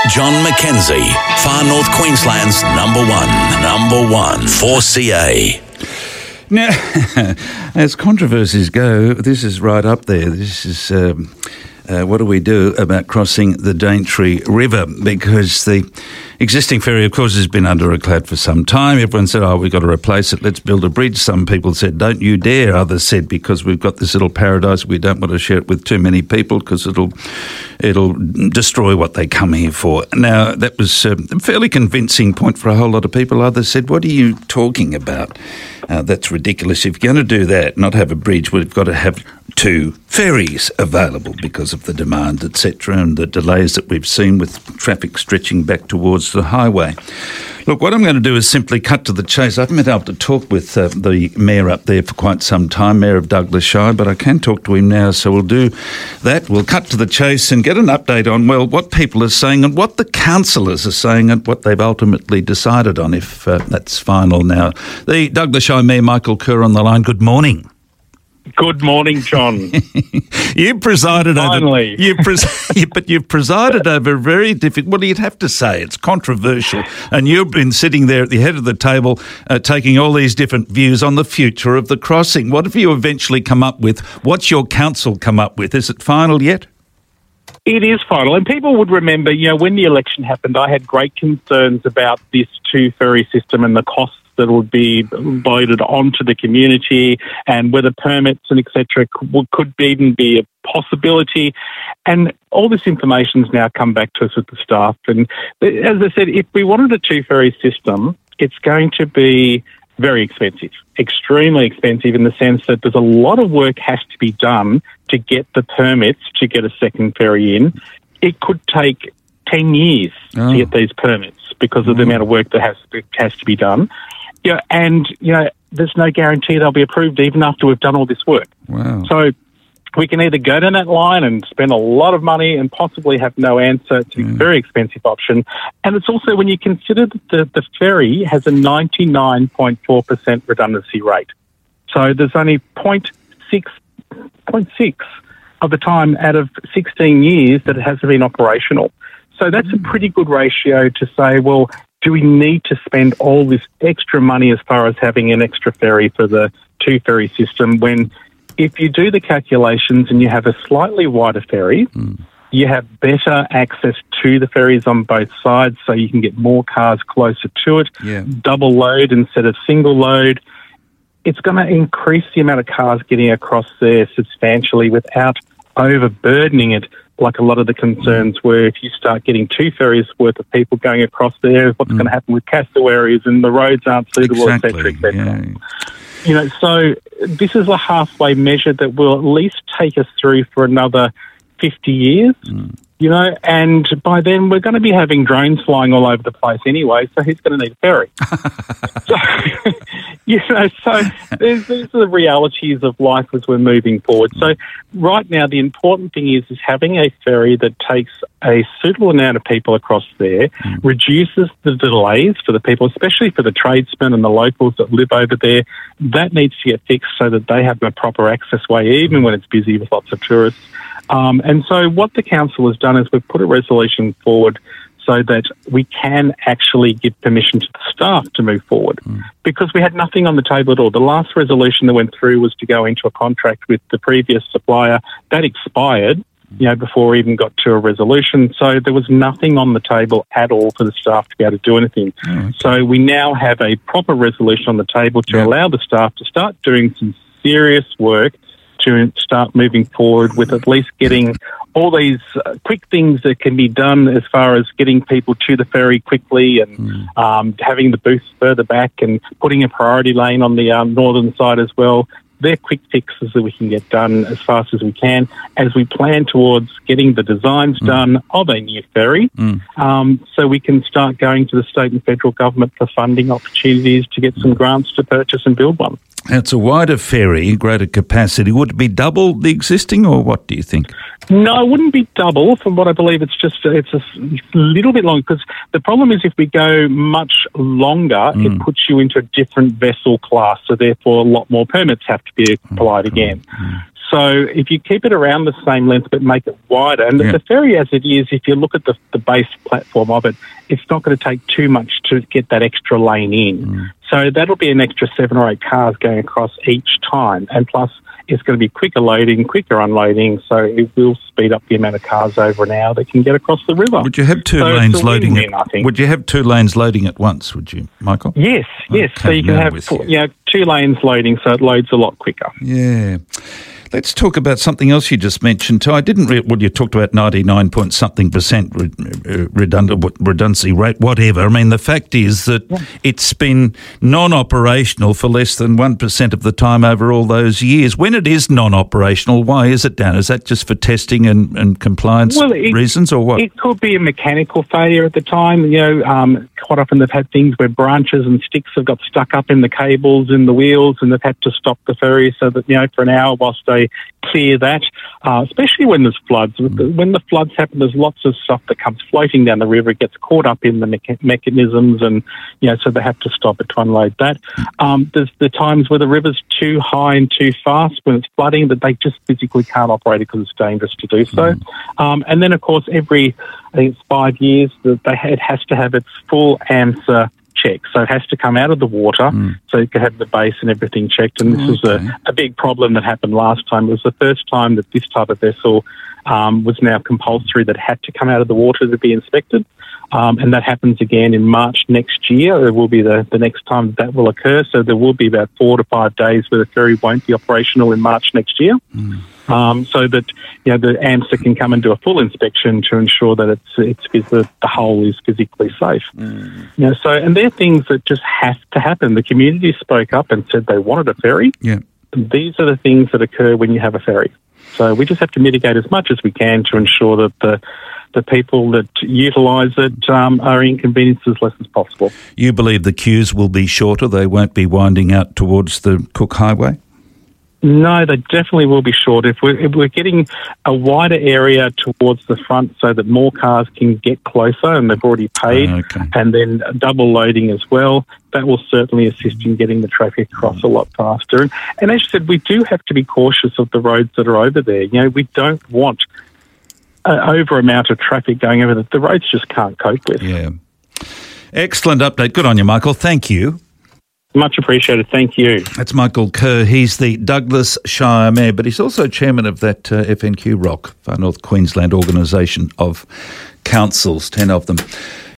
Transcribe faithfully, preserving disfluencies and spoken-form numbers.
John Mackenzie, Far North Queensland's number one, number one, four C A. Now, as controversies go, this is right up there. This is, um, uh, what do we do about crossing the Daintree River? Because the existing ferry, of course, has been under a cloud for some time. Everyone said, oh, we've got to replace it, let's build a bridge. Some people said, don't you dare. Others said, because we've got this little paradise, we don't want to share it with too many people because it'll it'll destroy what they come here for. Now, that was uh, a fairly convincing point for a whole lot of people. Others said, what are you talking about? Uh, that's ridiculous. If you're going to do that, not have a bridge, we've got to have two ferries available because of the demand, et cetera, and the delays that we've seen with traffic stretching back towards the highway. Look, what I'm going to do is simply cut to the chase. I haven't been able to talk with uh, the mayor up there for quite some time, Mayor of Douglas Shire, but I can talk to him now, so we'll do that. We'll cut to the chase and get an update on, well, what people are saying and what the councillors are saying and what they've ultimately decided on, if uh, that's final now. The Douglas Shire Mayor, Michael Kerr, on the line. Good morning. Good morning, John. you presided Finally. over... You pres- you, but you've presided over a very difficult... Well, you'd have to say it's controversial, and you've been sitting there at the head of the table uh, taking all these different views on the future of the crossing. What have you eventually come up with? What's your council come up with? Is it final yet? It is final, and people would remember, you know, when the election happened, I had great concerns about this two-ferry system and the costs that would be loaded onto the community and whether permits and et cetera could, could even be a possibility. And all this information's now come back to us with the staff. And as I said, if we wanted a two-ferry system, it's going to be very expensive, extremely expensive in the sense that there's a lot of work has to be done to get the permits to get a second ferry in. It could take ten years oh. to get these permits because of mm. the amount of work that has to, has to be done. Yeah, and you know, there's no guarantee they'll be approved even after we've done all this work. Wow. So we can either go down that line and spend a lot of money and possibly have no answer. It's a mm. very expensive option. And it's also when you consider that the, the ferry has a ninety-nine point four percent redundancy rate. So there's only zero point six of the time out of sixteen years that it hasn't been operational. So that's mm. a pretty good ratio to say, well, do we need to spend all this extra money as far as having an extra ferry for the two-ferry system when if you do the calculations and you have a slightly wider ferry, mm. you have better access to the ferries on both sides so you can get more cars closer to it, yeah. double load instead of single load. It's going to increase the amount of cars getting across there substantially without overburdening it, like a lot of the concerns were if you start getting two ferries worth of people going across there, what's mm. going to happen with cassowaries and the roads aren't suitable, exactly. et cetera, et cetera. Yeah. You know, so this is a halfway measure that will at least take us through for another fifty years, mm. you know, and by then we're going to be having drones flying all over the place anyway, so who's going to need a ferry? so, you know, so there's, these are the realities of life as we're moving forward. So right now the important thing is, is having a ferry that takes a suitable amount of people across there, mm. reduces the delays for the people, especially for the tradesmen and the locals that live over there. That needs to get fixed so that they have a proper access way, even when it's busy with lots of tourists. Um, and so what the council has done is we've put a resolution forward so that we can actually give permission to the staff to move forward mm. because we had nothing on the table at all. The last resolution that went through was to go into a contract with the previous supplier. That expired, you know, before we even got to a resolution. So there was nothing on the table at all for the staff to be able to do anything. Oh, okay. So we now have a proper resolution on the table to yeah. allow the staff to start doing some serious work to start moving forward with at least getting all these uh, quick things that can be done as far as getting people to the ferry quickly and mm. um, having the booths further back and putting a priority lane on the um, northern side as well. They're quick fixes that we can get done as fast as we can as we plan towards getting the designs mm. done of a new ferry mm. um, so we can start going to the state and federal government for funding opportunities to get some grants to purchase and build one. It's a wider ferry, greater capacity. Would it be double the existing, or what do you think? No, it wouldn't be double. From what I believe, it's just it's a little bit longer because the problem is if we go much longer, mm. it puts you into a different vessel class, so therefore a lot more permits have to be applied again. Mm. So if you keep it around the same length but make it wider, and Yeah. the ferry as it is, if you look at the, the base platform of it, it's not going to take too much to get that extra lane in. Mm. So that'll be an extra seven or eight cars going across each time. And plus, it's going to be quicker loading, quicker unloading, so it will speed up the amount of cars over an hour that can get across the river. Would you have two So it's lanes a loading win-win, I at, think. Would you have two lanes loading at once, would you, Michael? Yes, yes. So Okay, you can now have with four, you. you know, two lanes loading, so it loads a lot quicker. Yeah. Let's talk about something else you just mentioned too. I didn't. Re- well, you talked about ninety-nine point something percent re- uh, redundant redundancy rate, whatever. I mean, the fact is that Yeah. it's been non-operational for less than one percent of the time over all those years. When it is non-operational, why is it down? Is that just for testing and, and compliance Well, it- reasons, or what? It could be a mechanical failure at the time. You know, um, quite often they've had things where branches and sticks have got stuck up in the cables in the wheels, and they've had to stop the ferry so that, you know, for an hour whilst they clear that, uh, especially when there's floods. Mm. When the floods happen, there's lots of stuff that comes floating down the river. It gets caught up in the mecha- mechanisms, and, you know, so they have to stop it to unload that. Um, there's the times where the river's too high and too fast when it's flooding that they just physically can't operate it because it's dangerous to do so. Mm. Um, and then, of course, every, I think it's five years, that they, it has to have its full AMSA check. So it has to come out of the water Mm. so you can have the base and everything checked. And this was Okay. a, a big problem that happened last time. It was the first time that this type of vessel um, was now compulsory that had to come out of the water to be inspected. Um, and that happens again in March next year. It will be the, the next time that will occur. So there will be about four to five days where the ferry won't be operational in March next year. Mm. Um, so that, you know, the AMSA can come and do a full inspection to ensure that it's it's phys- the, the hull is physically safe. Mm. You know, so and they're things that just have to happen. The community spoke up and said they wanted a ferry. Yeah. These are the things that occur when you have a ferry. So we just have to mitigate as much as we can to ensure that the the people that utilise it um, are inconvenienced as less as possible. You believe the queues will be shorter? They won't be winding out towards the Cook Highway? No, they definitely will be short. If we're, if we're getting a wider area towards the front so that more cars can get closer, and they've already paid, Oh, okay. and then double loading as well, that will certainly assist in getting the traffic across a lot faster. And, and as you said, we do have to be cautious of the roads that are over there. You know, we don't want an over amount of traffic going over that the roads just can't cope with. Yeah. Excellent update. Good on you, Michael. Thank you. Much appreciated. Thank you. That's Michael Kerr. He's the Douglas Shire Mayor, but he's also chairman of that uh, F N Q R O C, Far North Queensland Organisation of Councils, ten of them.